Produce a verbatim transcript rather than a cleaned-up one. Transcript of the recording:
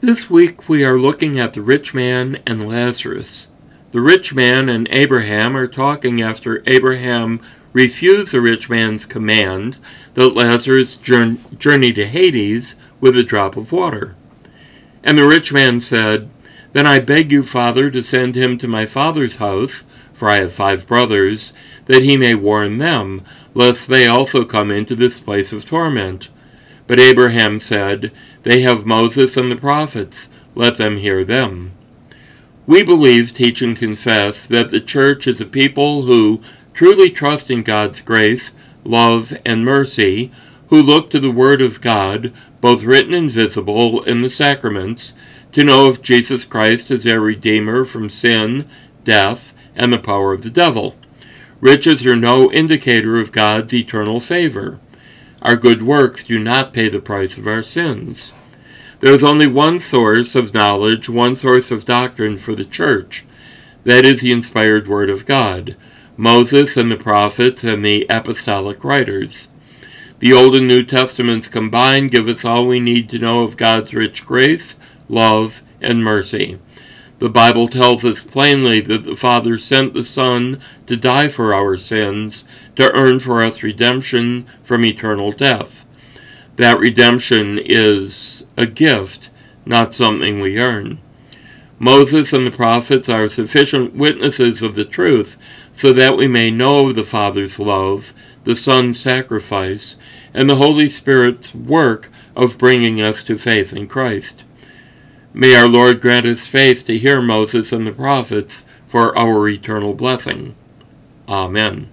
This week we are looking at the rich man and Lazarus. The rich man and Abraham are talking after Abraham refused the rich man's command that Lazarus journey to Hades with a drop of water. And the rich man said, "Then I beg you, Father, to send him to my father's house, for I have five brothers, that he may warn them, lest they also come into this place of torment." But Abraham said, "They have Moses and the prophets, let them hear them." We believe, teach, and confess that the church is a people who truly trust in God's grace, love, and mercy, who look to the Word of God, both written and visible, in the sacraments, to know if Jesus Christ is their Redeemer from sin, death, and the power of the devil. Riches are no indicator of God's eternal favor. Our good works do not pay the price of our sins. There is only one source of knowledge, one source of doctrine for the church. That is the inspired Word of God, Moses and the prophets and the apostolic writers. The Old and New Testaments combined give us all we need to know of God's rich grace, love, and mercy. The Bible tells us plainly that the Father sent the Son to die for our sins, to earn for us redemption from eternal death. That redemption is a gift, not something we earn. Moses and the prophets are sufficient witnesses of the truth so that we may know of the Father's love, the Son's sacrifice, and the Holy Spirit's work of bringing us to faith in Christ. May our Lord grant us faith to hear Moses and the prophets for our eternal blessing. Amen.